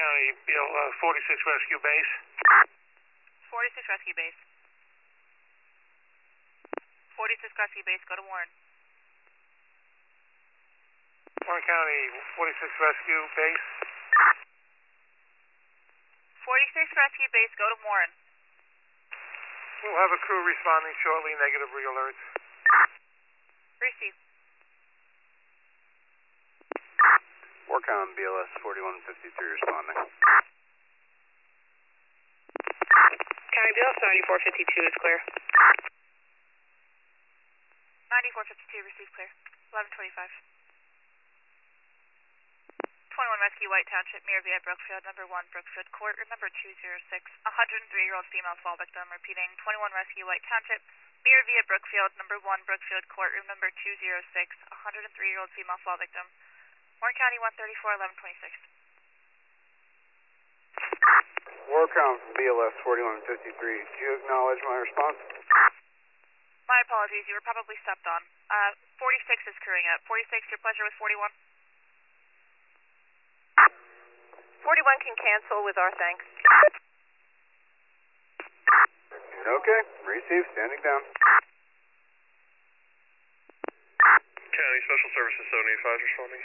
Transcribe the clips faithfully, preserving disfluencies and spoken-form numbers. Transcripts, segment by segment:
County, Beale uh, forty-six Rescue Base. forty-six Rescue Base. forty-six Rescue Base, go to Warren. Warren County, forty-six Rescue Base. forty-six Rescue Base, go to Warren. We'll have a crew responding shortly, negative re-alerts. Receive. Warcom, B L S forty-one fifty-three responding. County B L S ninety-four fifty-two is clear. ninety-four fifty-two, receive clear. eleven twenty-five. twenty-one Rescue White Township, Mirror via Brookfield, number one Brookfield Court, room number two zero six, one hundred three-year-old female fall victim, repeating, twenty-one Rescue White Township, Mirror via Brookfield, number one Brookfield Court, room number two zero six, one hundred three-year-old female fall victim, Warren County one thirty-four, eleven twenty-six. Warcom from B L S forty-one fifty-three, do you acknowledge my response? My apologies, you were probably stepped on. Uh, forty-six is crewing up. forty-six, your pleasure with forty-one? forty-one can cancel with our thanks. Okay, receive, standing down. County Special Services seven eighty-five responding.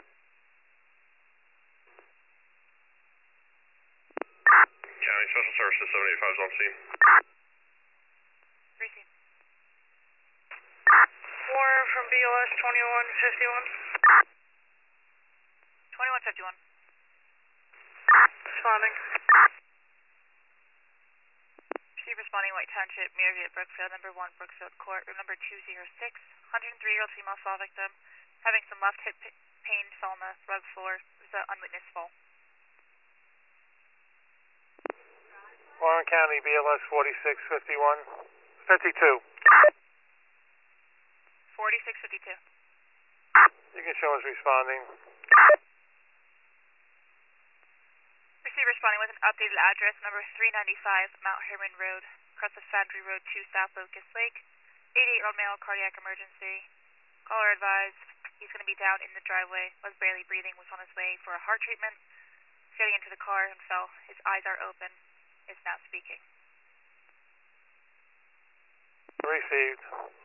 County Special Services seven eighty-five is on scene. Receive. Warren from B L S twenty-one fifty-one. twenty-one fifty-one. Responding. Receive responding White Township, Mirror via Brookfield, number one Brookfield Court, room number two zero six, one hundred three-year-old female fall victim, having some left hip pain, fell on the rug floor. It was an unwitnessed fall. Warren County, B L S forty-six fifty-one, fifty-two. forty-six fifty-two. You can show us responding. Receive responding with an updated address, number three ninety-five, Mount Herman Road, across the Foundry Road two, South Locust Lake. eighty-eight-year-old male, cardiac emergency. Caller advised he's going to be down in the driveway, was barely breathing, was on his way for a heart treatment. He's getting into the car and fell. His eyes are open, is now speaking. Received.